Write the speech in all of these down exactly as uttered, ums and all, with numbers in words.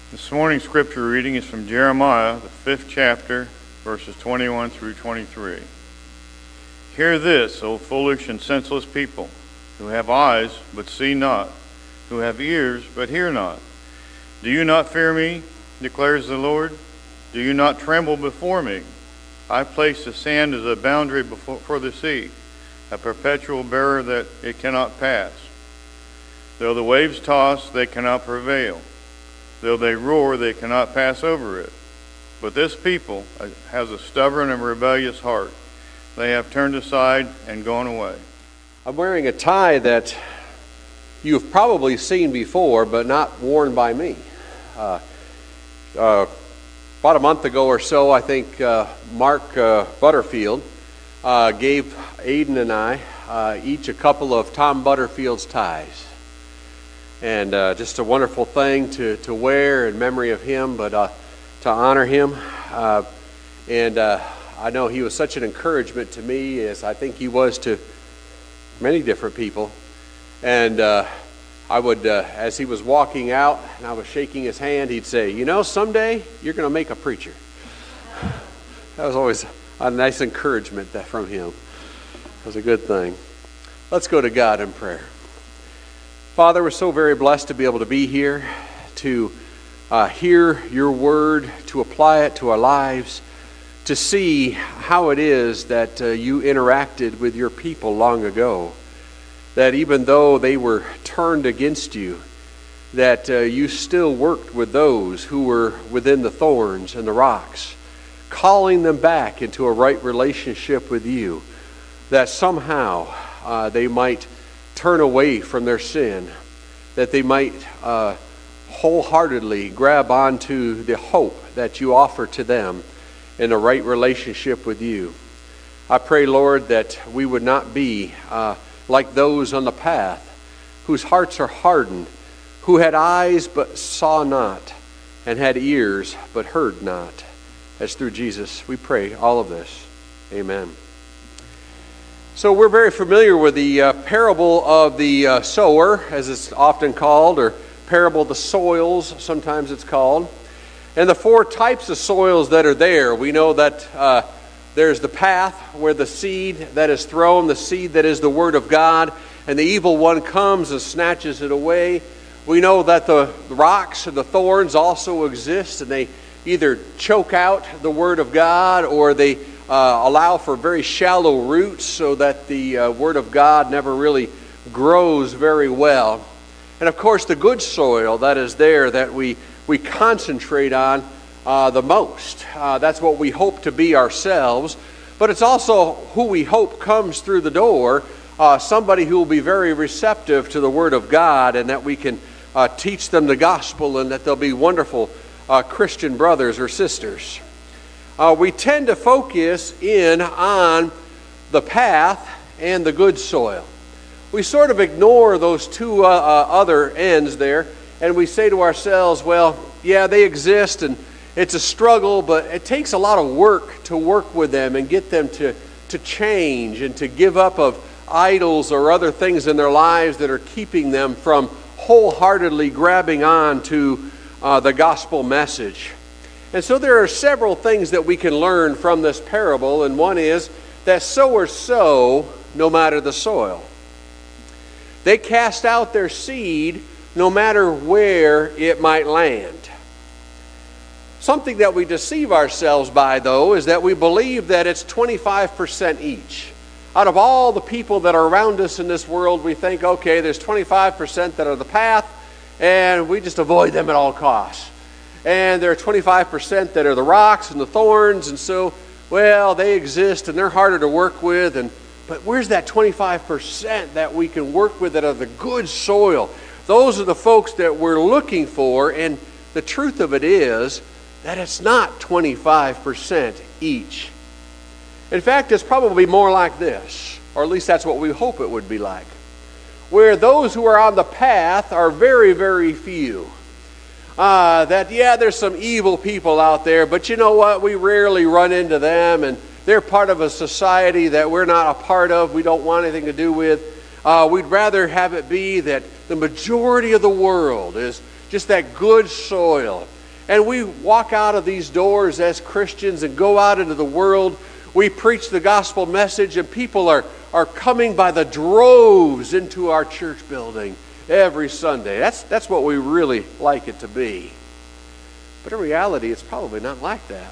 This morning's scripture reading is from Jeremiah, the fifth chapter, verses twenty-one through twenty-three. Hear this, O foolish and senseless people, who have eyes but see not, who have ears but hear not. Do you not fear me, declares the Lord? Do you not tremble before me? I place the sand as a boundary before, for the sea, a perpetual barrier that it cannot pass. Though the waves toss, they cannot prevail. Though they roar, they cannot pass over it. But this people has a stubborn and rebellious heart. They have turned aside and gone away. I'm wearing a tie that you've probably seen before, but not worn by me. Uh, uh, about a month ago or so, I think uh, Mark uh, Butterfield uh, gave Aiden and I uh, each a couple of Tom Butterfield's ties. And uh, just a wonderful thing to, to wear in memory of him, but uh, to honor him. Uh, and uh, I know he was such an encouragement to me, as I think he was to many different people. And uh, I would, uh, as he was walking out and I was shaking his hand, he'd say, you know, someday you're going to make a preacher. That was always a nice encouragement that from him. It was a good thing. Let's go to God in prayer. Father, we're so very blessed to be able to be here, to uh, hear your word, to apply it to our lives, to see how it is that uh, you interacted with your people long ago, that even though they were turned against you, that uh, you still worked with those who were within the thorns and the rocks, calling them back into a right relationship with you, that somehow uh, they might turn away from their sin, that they might uh, wholeheartedly grab onto the hope that you offer to them in a right relationship with you. I pray, Lord, that we would not be uh, like those on the path whose hearts are hardened, who had eyes but saw not, and had ears but heard not. As through Jesus we pray all of this. Amen. So we're very familiar with the uh, parable of the uh, sower, as it's often called, or parable of the soils, sometimes it's called. And the four types of soils that are there. We know that uh, there's the path where the seed that is thrown, the seed that is the word of God, and the evil one comes and snatches it away. We know that the rocks and the thorns also exist, and they either choke out the word of God or they Uh, allow for very shallow roots so that the uh, Word of God never really grows very well. And of course the good soil that is there that we, we concentrate on uh, the most. Uh, that's what we hope to be ourselves. But it's also who we hope comes through the door, uh, somebody who will be very receptive to the Word of God, and that we can uh, teach them the gospel, and that they'll be wonderful uh, Christian brothers or sisters. Uh, we tend to focus in on the path and the good soil. We sort of ignore those two uh, uh, other ends there, and we say to ourselves, well, yeah, they exist, and it's a struggle, but it takes a lot of work to work with them and get them to, to change and to give up of idols or other things in their lives that are keeping them from wholeheartedly grabbing on to uh, the gospel message. And so there are several things that we can learn from this parable, and one is that sowers sow no matter the soil. They cast out their seed no matter where it might land. Something that we deceive ourselves by, though, is that we believe that it's twenty-five percent each. Out of all the people that are around us in this world, we think, okay, there's twenty-five percent that are the path, and we just avoid them at all costs. And there are twenty-five percent that are the rocks and the thorns, and so, well, they exist and they're harder to work with. And but where's that twenty-five percent that we can work with that are the good soil? Those are the folks that we're looking for, and the truth of it is that it's not twenty-five percent each. In fact, it's probably more like this, or at least that's what we hope it would be like, where those who are on the path are very, very few. Uh, that, yeah, there's some evil people out there, but you know what? We rarely run into them, and they're part of a society that we're not a part of, we don't want anything to do with. Uh, we'd rather have it be that the majority of the world is just that good soil. And we walk out of these doors as Christians and go out into the world. We preach the gospel message, and people are, are coming by the droves into our church building every Sunday. That's, that's what we really like it to be. But in reality, it's probably not like that.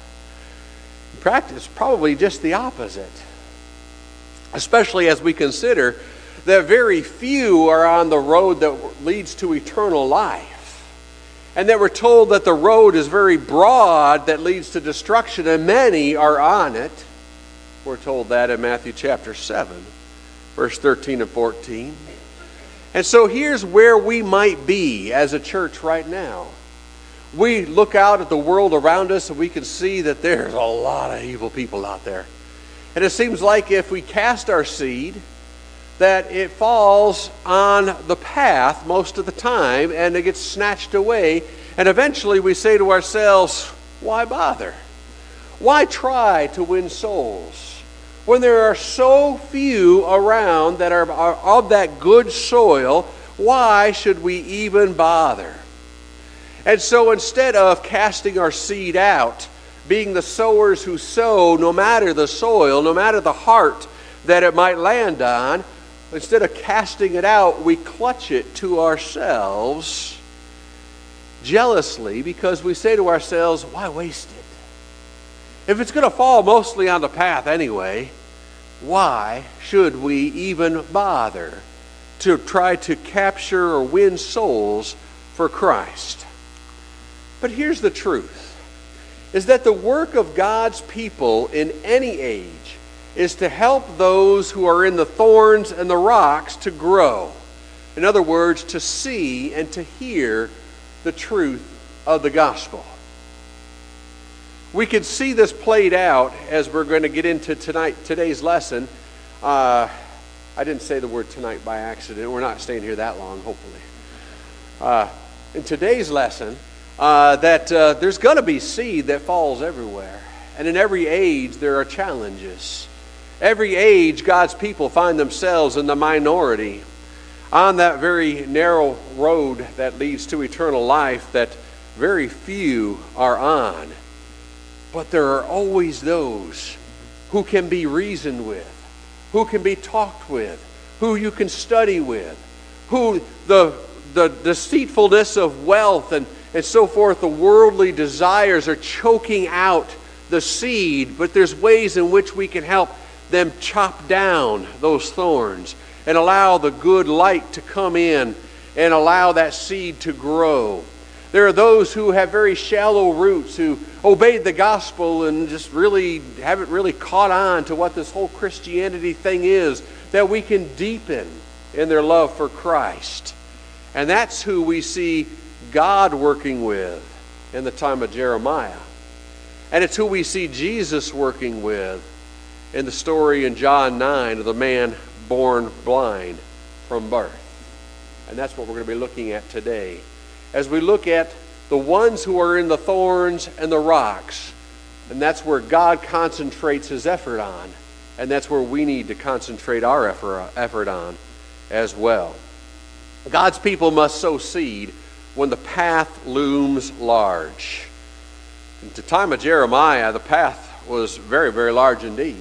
In practice, probably just the opposite. Especially as we consider that very few are on the road that leads to eternal life. And that we're told that the road is very broad that leads to destruction, and many are on it. We're told that in Matthew chapter seven, verse thirteen and fourteen. And so here's where we might be as a church right now. We look out at the world around us and we can see that there's a lot of evil people out there. And it seems like if we cast our seed, that it falls on the path most of the time and it gets snatched away. And eventually we say to ourselves, why bother? Why try to win souls when there are so few around that are, are of that good soil? Why should we even bother? And so instead of casting our seed out, being the sowers who sow no matter the soil, no matter the heart that it might land on, instead of casting it out, we clutch it to ourselves jealously, because we say to ourselves, why waste it? If it's going to fall mostly on the path anyway, why should we even bother to try to capture or win souls for Christ? But here's the truth, is that the work of God's people in any age is to help those who are in the thorns and the rocks to grow. In other words, to see and to hear the truth of the gospel. We can see this played out as we're going to get into tonight, today's lesson. Uh, I didn't say the word tonight by accident. We're not staying here that long, hopefully. Uh, in today's lesson, uh, that uh, there's going to be seed that falls everywhere. And in every age, there are challenges. Every age, God's people find themselves in the minority on that very narrow road that leads to eternal life that very few are on. But there are always those who can be reasoned with, who can be talked with, who you can study with, who the, the deceitfulness of wealth and, and so forth, the worldly desires are choking out the seed, but there's ways in which we can help them chop down those thorns and allow the good light to come in and allow that seed to grow. There are those who have very shallow roots, who obeyed the gospel and just really haven't really caught on to what this whole Christianity thing is, that we can deepen in their love for Christ. And that's who we see God working with in the time of Jeremiah. And it's who we see Jesus working with in the story in John nine of the man born blind from birth. And that's what we're going to be looking at today, as we look at the ones who are in the thorns and the rocks. And that's where God concentrates his effort on. And that's where we need to concentrate our effort, effort on as well. God's people must sow seed when the path looms large. At the time of Jeremiah, the path was very, very large indeed.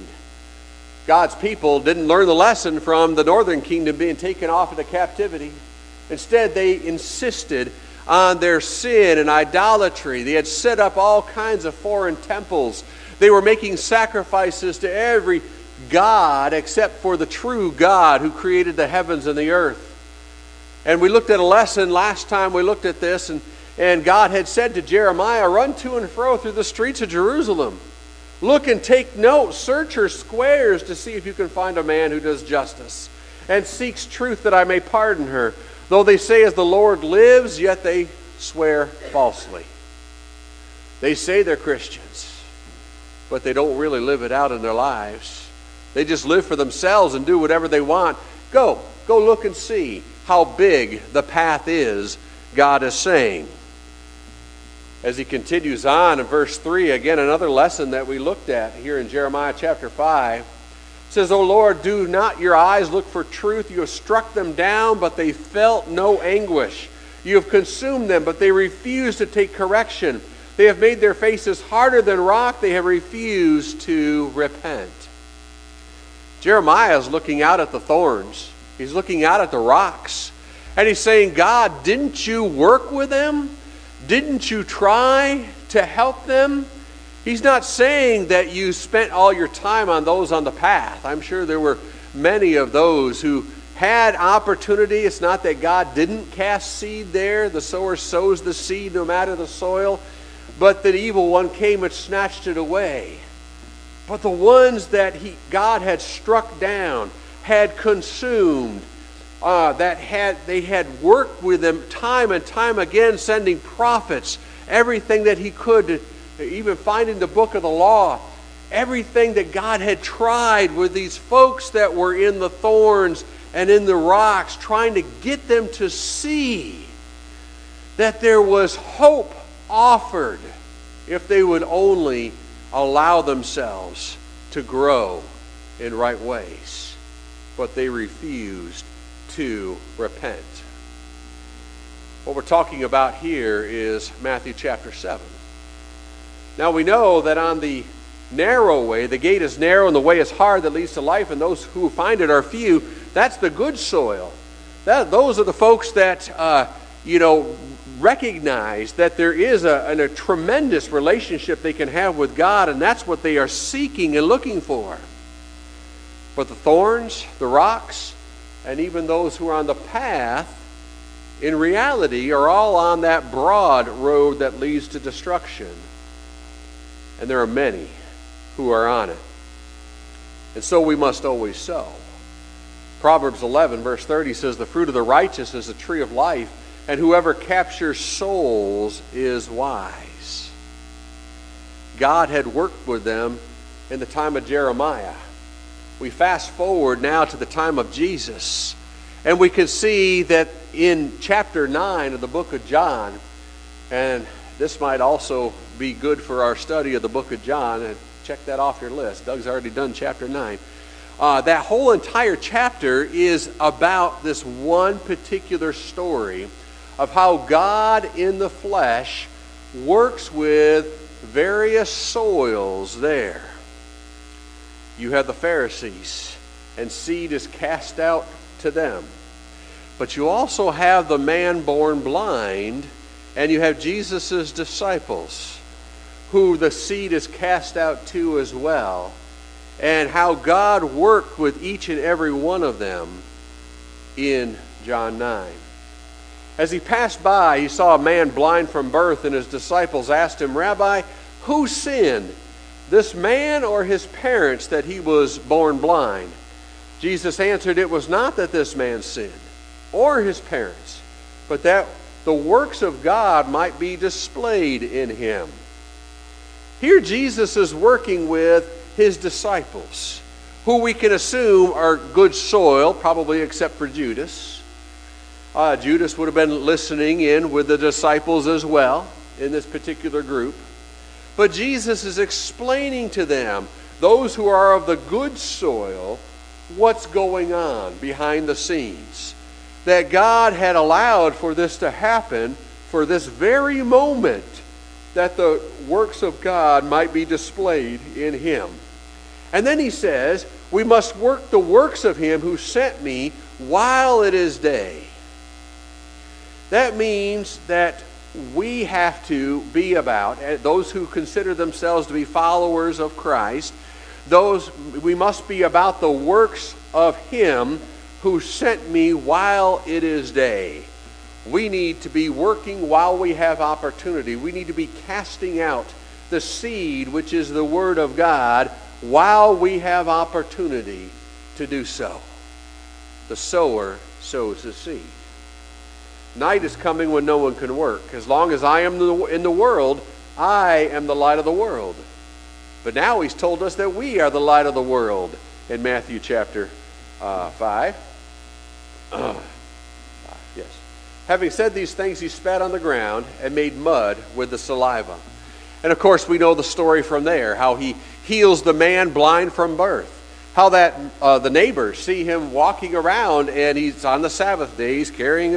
God's people didn't learn the lesson from the northern kingdom being taken off into captivity. Instead, they insisted on their sin and idolatry. They had set up all kinds of foreign temples. They were making sacrifices to every god except for the true God who created the heavens and the earth. And we looked at a lesson last time we looked at this, and, and God had said to Jeremiah, run to and fro through the streets of Jerusalem. Look and take note, search her squares to see if you can find a man who does justice and seeks truth, that I may pardon her. Though they say as the Lord lives, yet they swear falsely. They say they're Christians, but they don't really live it out in their lives. They just live for themselves and do whatever they want. Go, go look and see how big the path is, God is saying. As he continues on in verse three, again, another lesson that we looked at here in Jeremiah chapter five. It says, O Lord, do not your eyes look for truth? You have struck them down, but they felt no anguish. You have consumed them, but they refuse to take correction. They have made their faces harder than rock. They have refused to repent. Jeremiah is looking out at the thorns. He's looking out at the rocks. And he's saying, God, didn't you work with them? Didn't you try to help them? He's not saying that you spent all your time on those on the path. I'm sure there were many of those who had opportunity. It's not that God didn't cast seed there. The sower sows the seed no matter the soil. But the evil one came and snatched it away. But the ones that he, God had struck down, had consumed, uh, that had they had worked with them time and time again, sending prophets, everything that he could, to, even finding the book of the law, everything that God had tried with these folks that were in the thorns and in the rocks, trying to get them to see that there was hope offered if they would only allow themselves to grow in right ways. But they refused to repent. What we're talking about here is Matthew chapter seven. Now we know that on the narrow way, the gate is narrow and the way is hard that leads to life, and those who find it are few. That's the good soil. That, those are the folks that, uh, you know, recognize that there is a, a, a tremendous relationship they can have with God, and that's what they are seeking and looking for. But the thorns, the rocks, and even those who are on the path, in reality, are all on that broad road that leads to destruction. And there are many who are on it. And so we must always sow. Proverbs eleven, verse thirty says, the fruit of the righteous is a tree of life, and whoever captures souls is wise. God had worked with them in the time of Jeremiah. We fast forward now to the time of Jesus, and we can see that in chapter nine of the book of John, and this might also be good for our study of the book of John, and check that off your list. Doug's already done chapter nine. Uh, that whole entire chapter is about this one particular story of how God in the flesh works with various soils there. You have the Pharisees, and seed is cast out to them. But you also have the man born blind, and you have Jesus' disciples, who the seed is cast out to as well, and how God worked with each and every one of them in John nine. As he passed by, he saw a man blind from birth, and his disciples asked him, Rabbi, who sinned, this man or his parents, that he was born blind? Jesus answered, it was not that this man sinned, or his parents, but that the works of God might be displayed in him. Here Jesus is working with his disciples, who we can assume are good soil, probably except for Judas. Uh, Judas would have been listening in with the disciples as well in this particular group. But Jesus is explaining to them, those who are of the good soil, what's going on behind the scenes. That God had allowed for this to happen for this very moment, that the works of God might be displayed in him. And then he says, we must work the works of him who sent me while it is day. That means that we have to be about, those who consider themselves to be followers of Christ, those we must be about the works of him who sent me while it is day. We need to be working while we have opportunity. We need to be casting out the seed, which is the Word of God, while we have opportunity to do so. The sower sows the seed. Night is coming when no one can work. As long as I am in the world, I am the light of the world. But now he's told us that we are the light of the world in Matthew chapter uh, five. Uh, yes. Having said these things, he spat on the ground and made mud with the saliva. And of course, we know the story from there, how he heals the man blind from birth. How that uh, the neighbors see him walking around, and he's on the Sabbath day, he's carrying his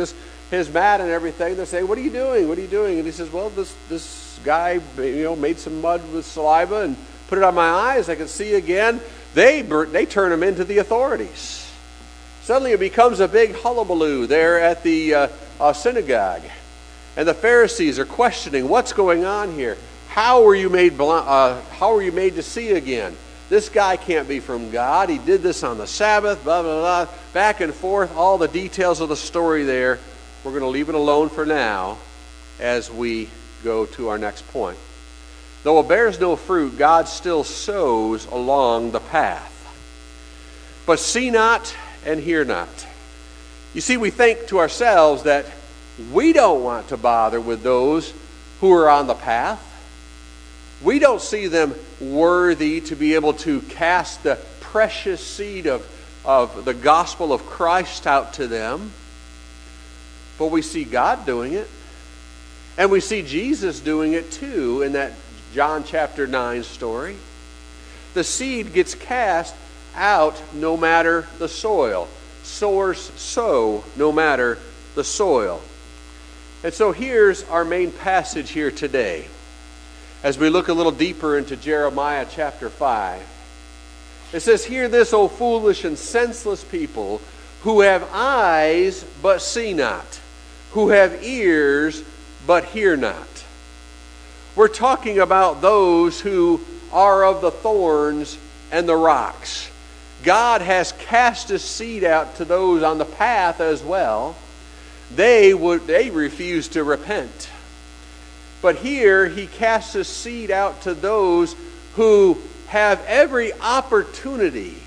his mat and everything. They say, "What are you doing? What are you doing?" And he says, "Well, this this guy, you know, made some mud with saliva and put it on my eyes. I can see again." They they turn him into the authorities. Suddenly, it becomes a big hullabaloo there at the uh, uh, synagogue, and the Pharisees are questioning, "What's going on here? How were you made blind, uh, how were you made to see again? This guy can't be from God. He did this on the Sabbath." Blah blah blah. Back and forth, all the details of the story there. We're going to leave it alone for now as we go to our next point. Though it bears no fruit, God still sows along the path. But see not and hear not. You see, we think to ourselves that we don't want to bother with those who are on the path. We don't see them worthy to be able to cast the precious seed of, of the gospel of Christ out to them. But we see God doing it. And we see Jesus doing it too in that John chapter nine story. The seed gets cast out no matter the soil. Sowers sow no matter the soil. And so here's our main passage here today. As we look a little deeper into Jeremiah chapter five. It says, "Hear this, O foolish and senseless people, who have eyes but see not, who have ears but hear not." We're talking about those who are of the thorns and the rocks. God has cast his seed out to those on the path as well. They would they refuse to repent. But here he casts his seed out to those who have every opportunity,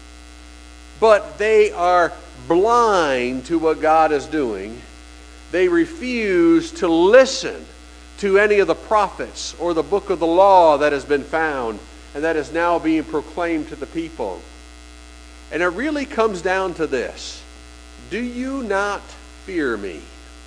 but they are blind to what God is doing. They refuse to listen to any of the prophets or the book of the law that has been found and that is now being proclaimed to the people. And it really comes down to this: do you not fear me?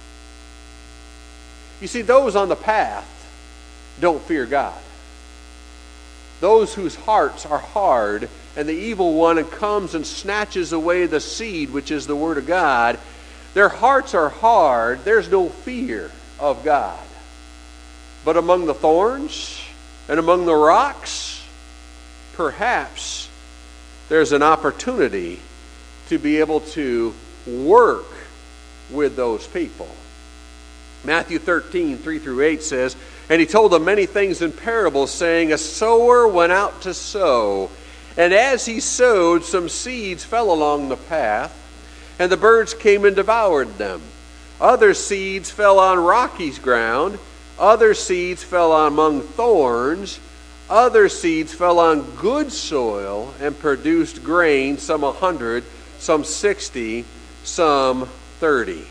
You see, those on the path don't fear God. Those whose hearts are hard and the evil one comes and snatches away the seed, which is the word of God, their hearts are hard. There's no fear of God. But among the thorns and among the rocks, perhaps there's an opportunity to be able to work with those people. Matthew thirteen, three through eight says, "And he told them many things in parables, saying, A sower went out to sow. And as he sowed, some seeds fell along the path, and the birds came and devoured them. Other seeds fell on rocky ground. Other seeds fell among thorns. Other seeds fell on good soil and produced grain, some a hundred, some sixty, some thirty.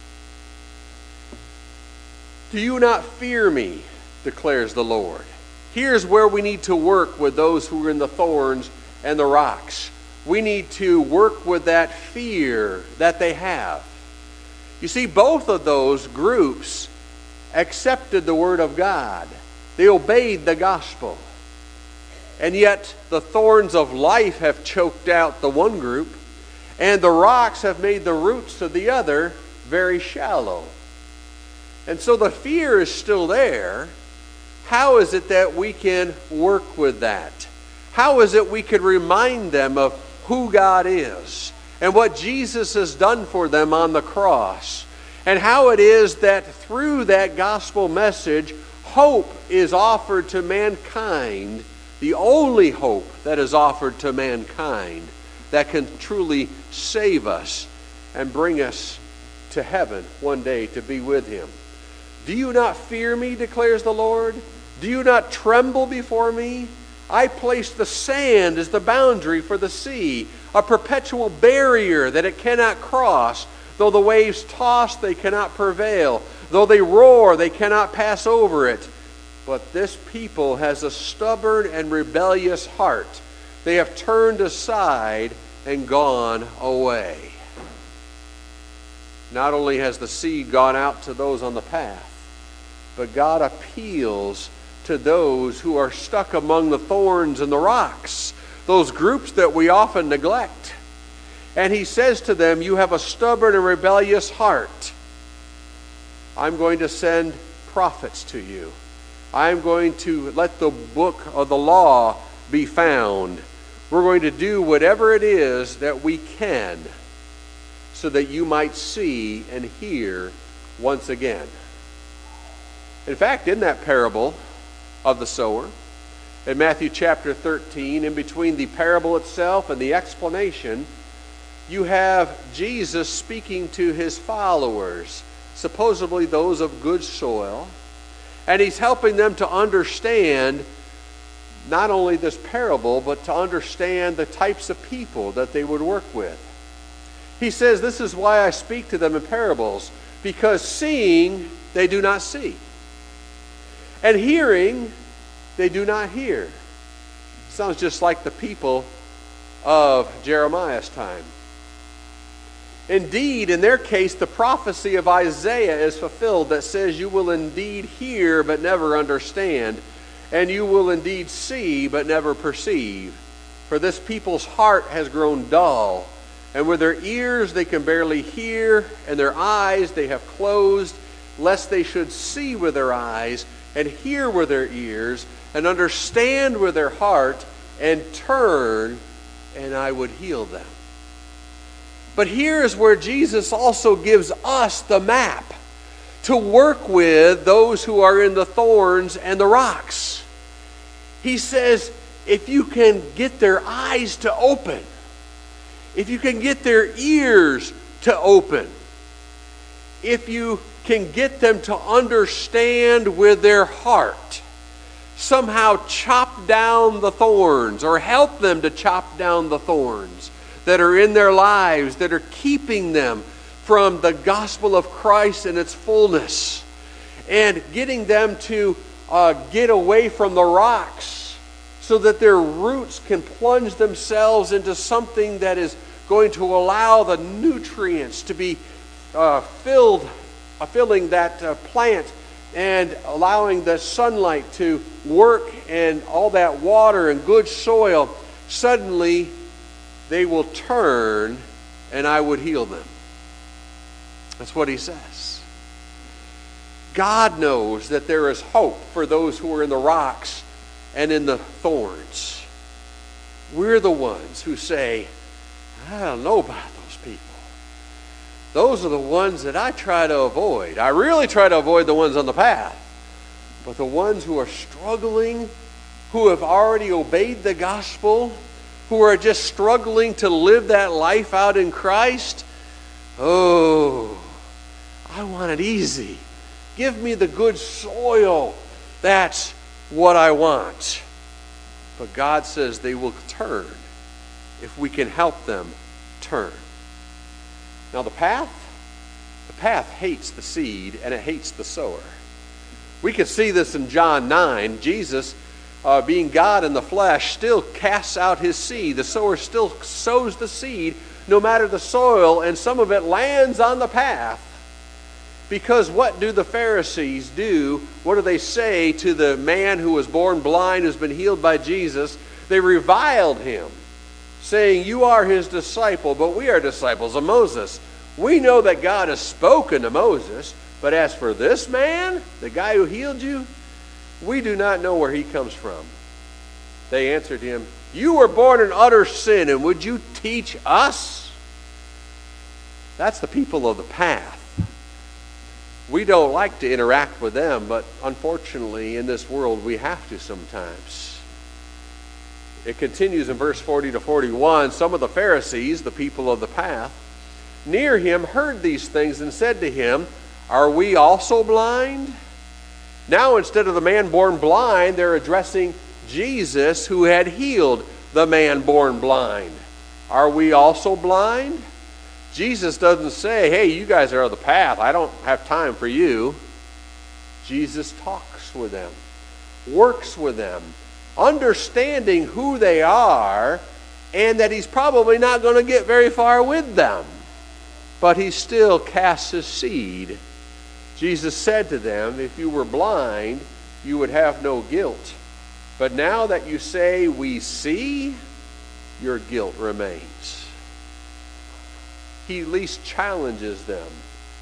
Do you not fear me, declares the Lord." Here's where we need to work with those who are in the thorns and the rocks. We need to work with that fear that they have. You see, both of those groups accepted the word of God. They obeyed the gospel. And yet the thorns of life have choked out the one group, and the rocks have made the roots of the other very shallow. And so the fear is still there. How is it that we can work with that? How is it we can remind them of who God is and what Jesus has done for them on the cross? And how it is that through that gospel message, hope is offered to mankind, the only hope that is offered to mankind that can truly save us and bring us to heaven one day to be with him. Do you not fear me, declares the Lord? Do you not tremble before me? I placed the sand as the boundary for the sea, a perpetual barrier that it cannot cross. Though the waves toss, they cannot prevail. Though they roar, they cannot pass over it. But this people has a stubborn and rebellious heart. They have turned aside and gone away. Not only has the seed gone out to those on the path, but God appeals to those who are stuck among the thorns and the rocks, those groups that we often neglect. And he says to them, you have a stubborn and rebellious heart. I'm going to send prophets to you. I'm going to let the book of the law be found. We're going to do whatever it is that we can so that you might see and hear once again. In fact, in that parable of the sower, in Matthew chapter thirteen, in between the parable itself and the explanation, you have Jesus speaking to his followers, supposedly those of good soil, and he's helping them to understand not only this parable, but to understand the types of people that they would work with. He says, this is why I speak to them in parables, because seeing they do not see, and hearing they do not hear. Sounds just like the people of Jeremiah's time. Indeed, in their case, the prophecy of Isaiah is fulfilled that says, you will indeed hear but never understand, and you will indeed see but never perceive. For this people's heart has grown dull, and with their ears they can barely hear, and their eyes they have closed, lest they should see with their eyes, and hear with their ears, and understand with their heart, and turn, and I would heal them. But here is where Jesus also gives us the map to work with those who are in the thorns and the rocks. He says, if you can get their eyes to open, if you can get their ears to open, if you can get them to understand with their heart, somehow chop down the thorns or help them to chop down the thorns that are in their lives, that are keeping them from the gospel of Christ in its fullness, and getting them to uh, get away from the rocks so that their roots can plunge themselves into something that is going to allow the nutrients to be uh, filled, uh, filling that uh, plant, and allowing the sunlight to work and all that water and good soil. Suddenly they will turn and I would heal them. That's what he says. God knows that there is hope for those who are in the rocks and in the thorns. We're the ones who say, I don't know about those people. Those are the ones that I try to avoid. I really try to avoid the ones on the path. But the ones who are struggling, who have already obeyed the gospel, who are just struggling to live that life out in Christ, oh, I want it easy. Give me the good soil. That's what I want. But God says they will turn if we can help them turn. Now the path, the path hates the seed and it hates the sower. We can see this in John nine. Jesus, uh, being God in the flesh, still casts out his seed. The sower still sows the seed no matter the soil, and some of it lands on the path. Because what do the Pharisees do? What do they say to the man who was born blind, who's been healed by Jesus? They reviled him, saying, you are his disciple, but we are disciples of Moses. We know that God has spoken to Moses, but as for this man, the guy who healed you, we do not know where he comes from. They answered him, you were born in utter sin, and would you teach us? That's the people of the path. We don't like to interact with them, but unfortunately in this world we have to sometimes. It continues in verse forty to forty-one. Some of the Pharisees, the people of the path, near him heard these things and said to him, are we also blind? Now instead of the man born blind, they're addressing Jesus who had healed the man born blind. Are we also blind? Jesus doesn't say, hey, you guys are of the path. I don't have time for you. Jesus talks with them, works with them, understanding who they are and that he's probably not going to get very far with them. But he still casts his seed. Jesus said to them, if you were blind, you would have no guilt. But now that you say we see, your guilt remains. He at least challenges them,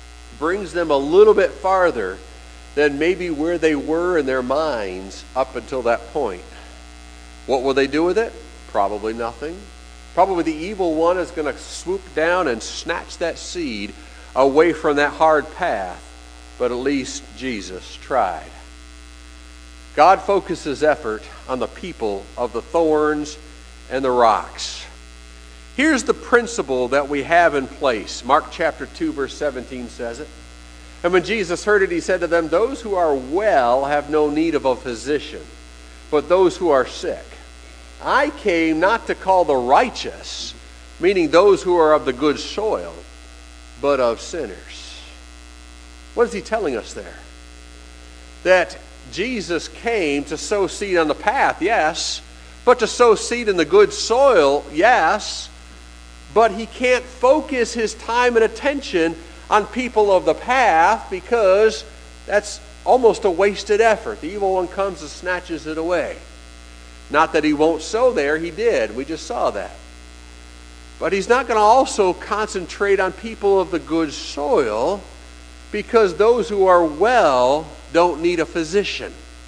brings them a little bit farther than maybe where they were in their minds up until that point. What will they do with it? Probably nothing. Probably the evil one is going to swoop down and snatch that seed away from that hard path. But at least Jesus tried. God focuses effort on the people of the thorns and the rocks. Here's the principle that we have in place. Mark chapter two, verse seventeen says it. And when Jesus heard it, he said to them, "Those who are well have no need of a physician, but those who are sick. I came not to call the righteous," meaning those who are of the good soil, "but of sinners." What is he telling us there? That Jesus came to sow seed on the path, yes, but to sow seed in the good soil, yes, but he can't focus his time and attention on people of the path because that's almost a wasted effort. The evil one comes and snatches it away. Not that he won't sow there, he did. We just saw that. But he's not going to also concentrate on people of the good soil because those who are well don't need a physician.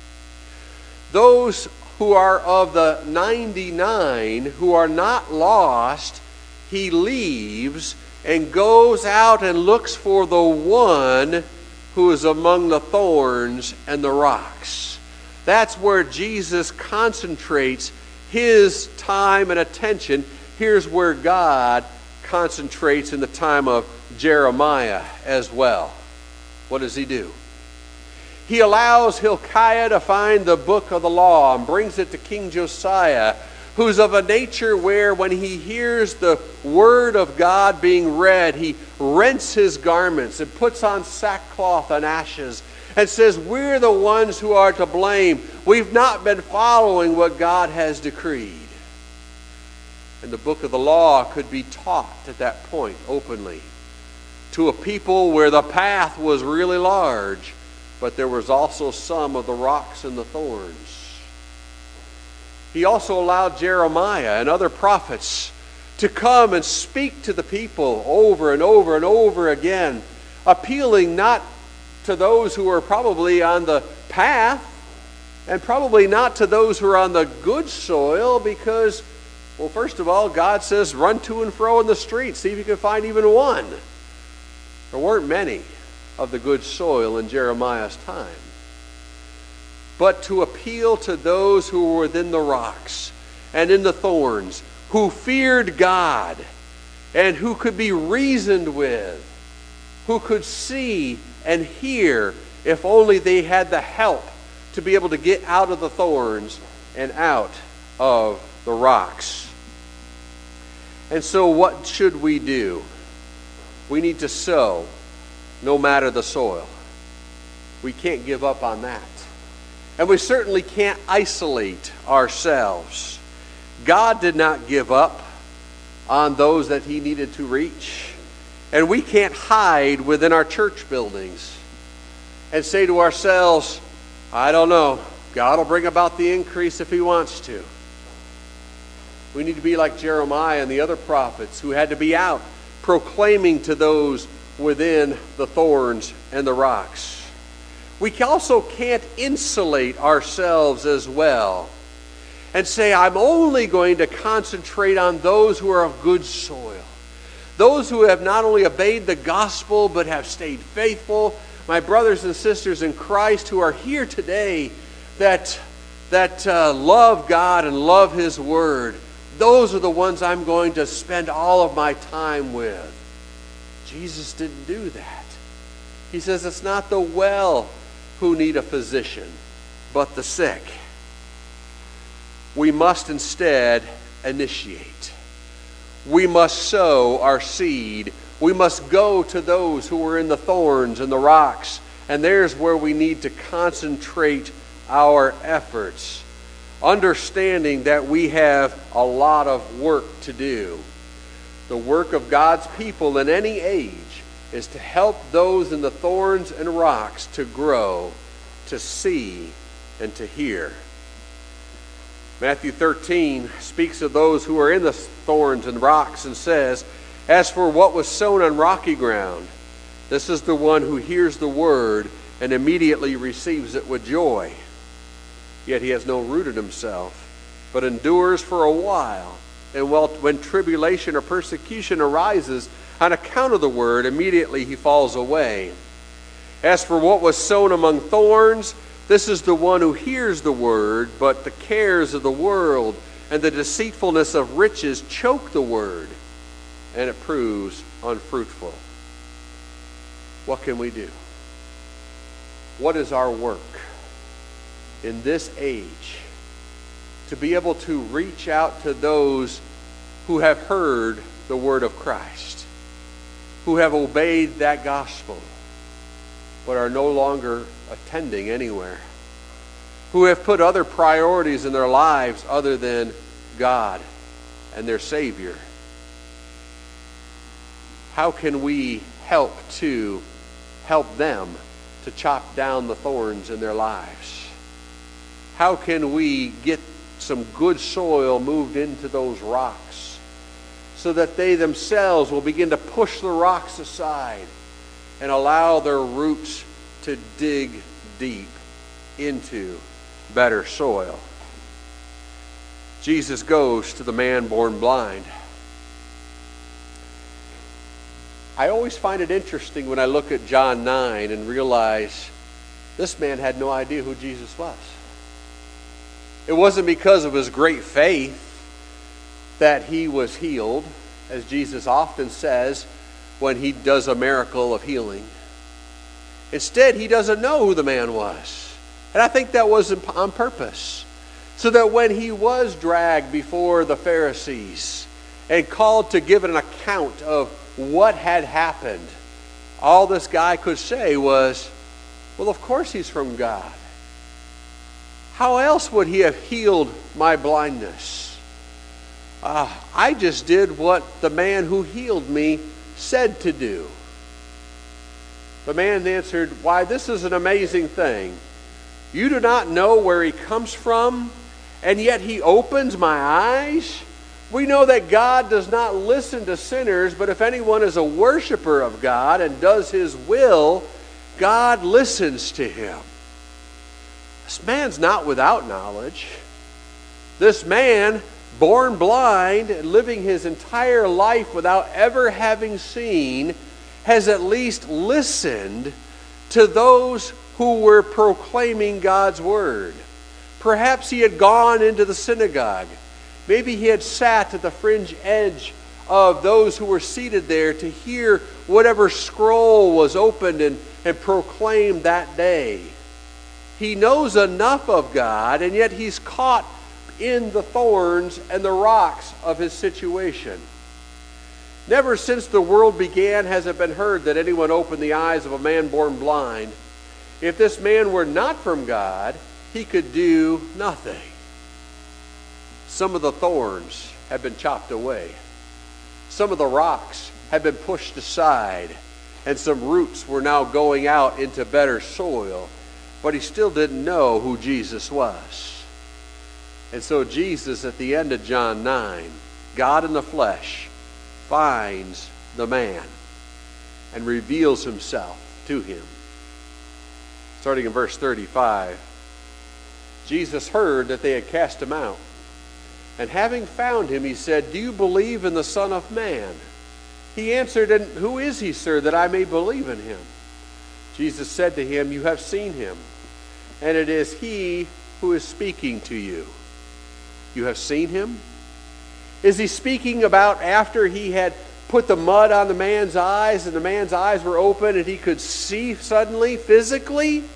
Those who are of the ninety-nine who are not lost, he leaves and goes out and looks for the one who is among the thorns and the rocks. That's where Jesus concentrates his time and attention. Here's where God concentrates in the time of Jeremiah as well. What does he do? He allows Hilkiah to find the book of the law and brings it to King Josiah, who's of a nature where when he hears the word of God being read, he rents his garments and puts on sackcloth and ashes and says, "We're the ones who are to blame. We've not been following what God has decreed." And the book of the law could be taught at that point openly to a people where the path was really large, but there was also some of the rocks and the thorns. He also allowed Jeremiah and other prophets to come and speak to the people over and over and over again, appealing not to those who are probably on the path and probably not to those who are on the good soil because, well, first of all, God says run to and fro in the streets, see if you can find even one. There weren't many of the good soil in Jeremiah's time. But to appeal to those who were within the rocks and in the thorns, who feared God and who could be reasoned with, who could see and hear if only they had the help to be able to get out of the thorns and out of the rocks. And so what should we do? We need to sow no matter the soil. We can't give up on that. And we certainly can't isolate ourselves. God did not give up on those that he needed to reach. And we can't hide within our church buildings and say to ourselves, I don't know, God will bring about the increase if he wants to. We need to be like Jeremiah and the other prophets who had to be out proclaiming to those within the thorns and the rocks. We also can't insulate ourselves as well and say, I'm only going to concentrate on those who are of good soil. Those who have not only obeyed the gospel but have stayed faithful. My brothers and sisters in Christ who are here today that, that uh, love God and love his word. Those are the ones I'm going to spend all of my time with. Jesus didn't do that. He says it's not the well who need a physician, but the sick. We must instead initiate. We must sow our seed. We must go to those who are in the thorns and the rocks, and there's where we need to concentrate our efforts, understanding that we have a lot of work to do. The work of God's people in any age is to help those in the thorns and rocks to grow, to see, and to hear. Matthew thirteen speaks of those who are in the thorns and rocks and says, as for what was sown on rocky ground, This is the one who hears the word and immediately receives it with joy. Yet he has no root in himself, but endures for a while. And when tribulation or persecution arises on account of the word, immediately he falls away. As for what was sown among thorns, this is the one who hears the word, but the cares of the world and the deceitfulness of riches choke the word, and it proves unfruitful. What can we do? What is our work in this age to be able to reach out to those who have heard the word of Christ, who have obeyed that gospel, but are no longer attending anywhere, who have put other priorities in their lives other than God and their Savior? How can we help to help them to chop down the thorns in their lives? How can we get some good soil moved into those rocks so that they themselves will begin to push the rocks aside and allow their roots to dig deep into better soil? Jesus goes to the man born blind. I always find it interesting when I look at John nine and realize this man had no idea who Jesus was. It wasn't because of his great faith that he was healed, as Jesus often says when he does a miracle of healing. Instead, he doesn't know who the man was. And I think that was on purpose, so that when he was dragged before the Pharisees and called to give an account of what had happened, all this guy could say was, well, of course he's from God. How else would he have healed my blindness? Uh, I just did what the man who healed me said to do. The man answered, why, this is an amazing thing. You do not know where he comes from, and yet he opens my eyes. We know that God does not listen to sinners, but if anyone is a worshiper of God and does his will, God listens to him. This man's not without knowledge. This man, born blind and living his entire life without ever having seen, has at least listened to those who were proclaiming God's word. Perhaps he had gone into the synagogue. Maybe he had sat at the fringe edge of those who were seated there to hear whatever scroll was opened and, and proclaimed that day. He knows enough of God, and yet he's caught in the thorns and the rocks of his situation. Never since the world began has it been heard that anyone opened the eyes of a man born blind. If this man were not from God, he could do nothing. Some of the thorns had been chopped away. Some of the rocks had been pushed aside, and some roots were now going out into better soil. But he still didn't know who Jesus was. And so Jesus, at the end of John nine, God in the flesh, finds the man and reveals himself to him. Starting in verse thirty-five, Jesus heard that they had cast him out. And having found him, he said, do you believe in the Son of Man? He answered, and who is he, sir, that I may believe in him? Jesus said to him, you have seen him, and it is he who is speaking to you. You have seen him? Is he speaking about after he had put the mud on the man's eyes and the man's eyes were open and he could see suddenly, physically?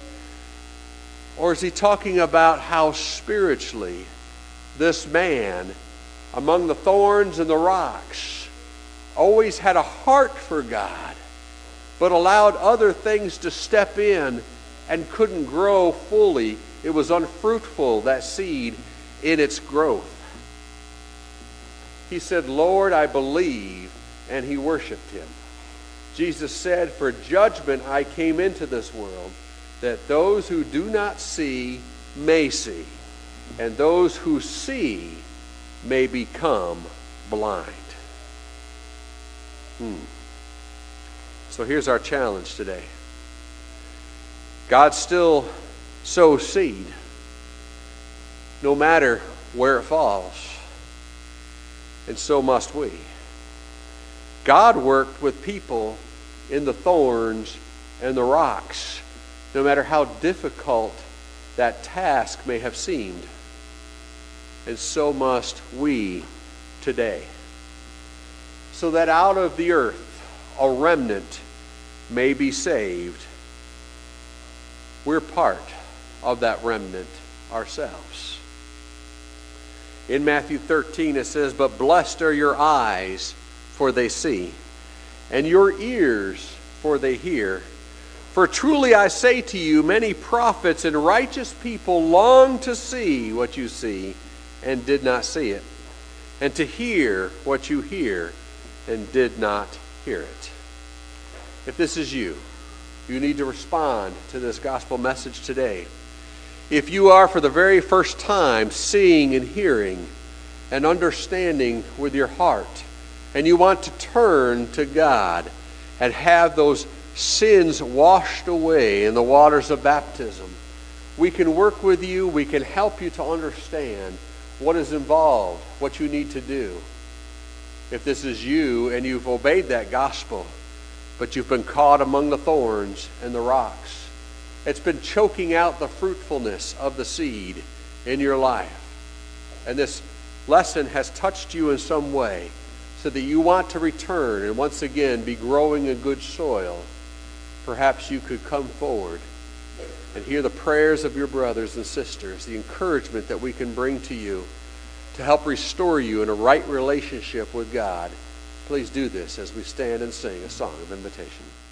Or is he talking about how spiritually this man, among the thorns and the rocks, always had a heart for God, but allowed other things to step in and couldn't grow fully? It was unfruitful, that seed, in its growth. He said, Lord, I believe, and he worshiped him. Jesus said, for judgment I came into this world, that those who do not see may see, and those who see may become blind. Hmm. So here's our challenge today. God still sows seed, no matter where it falls. And so must we. God worked with people in the thorns and the rocks, no matter how difficult that task may have seemed. And so must we today. So that out of the earth a remnant may be saved. We're part of that remnant ourselves. In Matthew thirteen it says, "But blessed are your eyes, for they see, and your ears, for they hear. For truly I say to you, many prophets and righteous people long to see what you see, and did not see it, and to hear what you hear, and did not hear it." If this is you, you need to respond to this gospel message today. If you are for the very first time seeing and hearing and understanding with your heart, and you want to turn to God and have those sins washed away in the waters of baptism, we can work with you, we can help you to understand what is involved, what you need to do. If this is you and you've obeyed that gospel, but you've been caught among the thorns and the rocks, it's been choking out the fruitfulness of the seed in your life, and this lesson has touched you in some way so that you want to return and once again be growing in good soil, perhaps you could come forward and hear the prayers of your brothers and sisters, the encouragement that we can bring to you to help restore you in a right relationship with God. Please do this as we stand and sing a song of invitation.